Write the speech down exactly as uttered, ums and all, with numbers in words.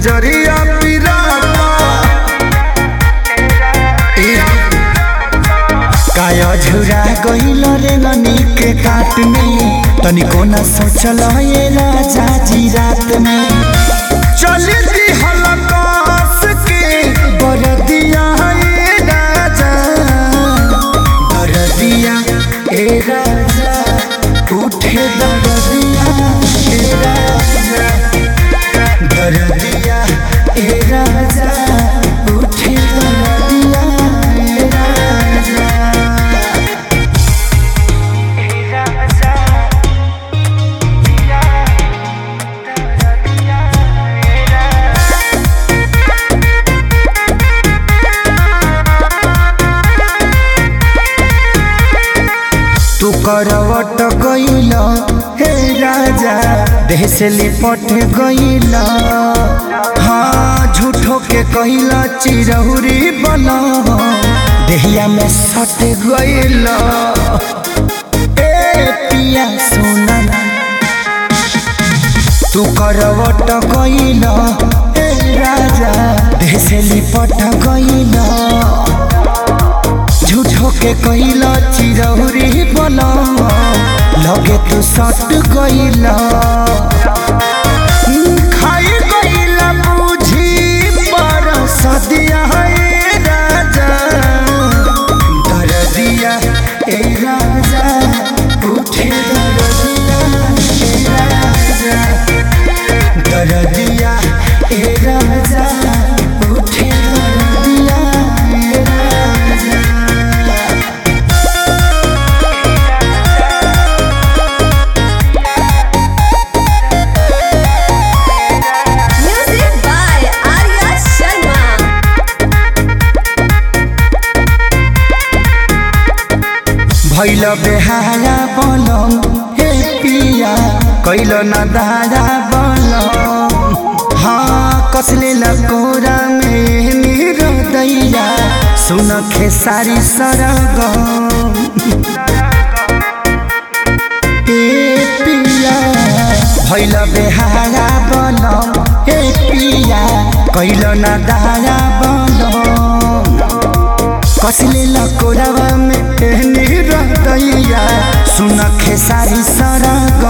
नजरिया पिराता काया झुरा गइल रे ननी के काट में तनिको न सोचल ये राजा जी रात में चली दी हलकास के बरदिया ए राजा बरदिया ए राजा उठे दरदिया ए राजा दरदिया ए राजा उठे दरदिया ए राजा तू करवट गइल हे राजा देह से लिपट गइल हाँ झूठो के कइल चिरहुरी बना देहिया में सट गइल ए पिया सोना तू करवट गइल हे राजा देह से लिपट गइल झूठो के कइला चिरहुरी बना लगे तू सट गइला खाई गइला बुझी पर सदिया ए राजा दरदिया ए राजा उठे दरदिया ए राजा दरदिया ए राजा उठे दरदिया ए राजा भैल बेहारा बनम हे पिया कैल न दारा बनम हाँ कसले लकोरा में मेरो दैया सुन खेसारी सरगम ए पिया भैल बेहारा बनम हे पिया कैल न दारा बनम कसले लकोरावा में रहतैया सुन खेसारी सरगम